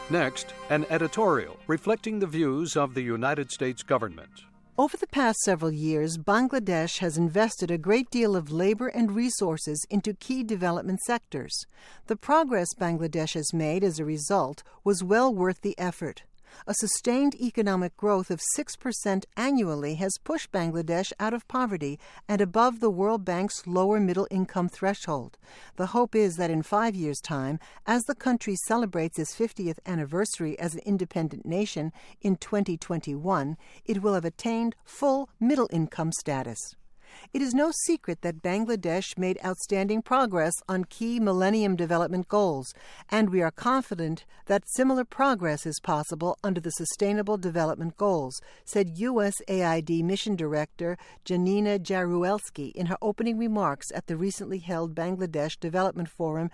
Next, an editorial reflecting the views of the United States government. Over the past several years, Bangladesh has invested a great deal of labor and resources into key development sectors. The progress Bangladesh has made as a result was well worth the effort. A sustained economic growth of 6% annually has pushed Bangladesh out of poverty and above the World Bank's lower middle income threshold. The hope is that in 5 years' time, as the country celebrates its 50th anniversary as an independent nation in 2021, it will have attained full middle income status. It is no secret that Bangladesh made outstanding progress on key Millennium Development Goals, and we are confident that similar progress is possible under the Sustainable Development Goals, said USAID Mission Director Janina Jaruzelski in her opening remarks at the recently held Bangladesh Development Forum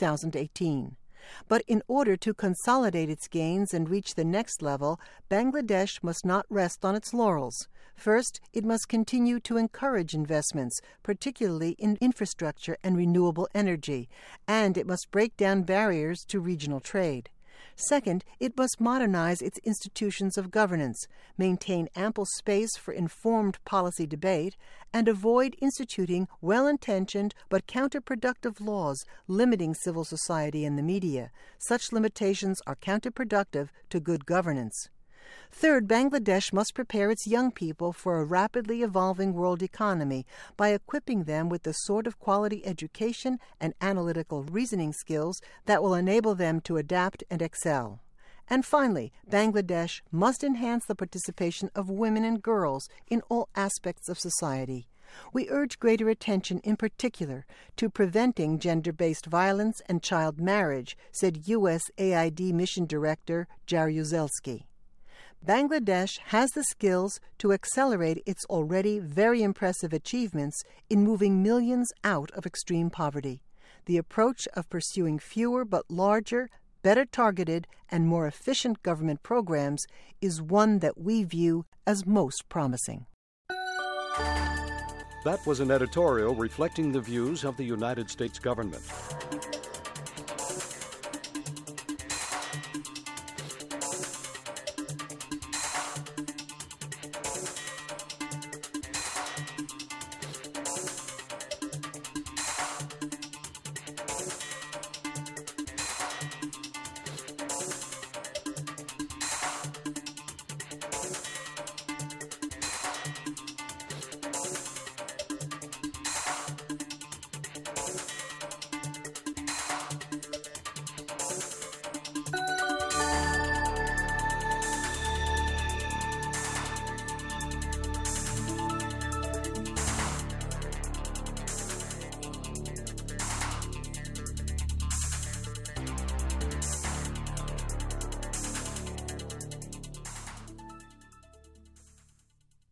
2018. But in order to consolidate its gains and reach the next level, Bangladesh must not rest on its laurels. First, it must continue to encourage investments, particularly in infrastructure and renewable energy, and it must break down barriers to regional trade. Second, it must modernize its institutions of governance, maintain ample space for informed policy debate, and avoid instituting well-intentioned but counterproductive laws limiting civil society and the media. Such limitations are counterproductive to good governance. Third, Bangladesh must prepare its young people for a rapidly evolving world economy by equipping them with the sort of quality education and analytical reasoning skills that will enable them to adapt and excel. And finally, Bangladesh must enhance the participation of women and girls in all aspects of society. We urge greater attention in particular to preventing gender-based violence and child marriage, said USAID Mission Director Jaruzelski. Bangladesh has the skills to accelerate its already very impressive achievements in moving millions out of extreme poverty. The approach of pursuing fewer but larger, better targeted, and more efficient government programs is one that we view as most promising. That was an editorial reflecting the views of the United States government.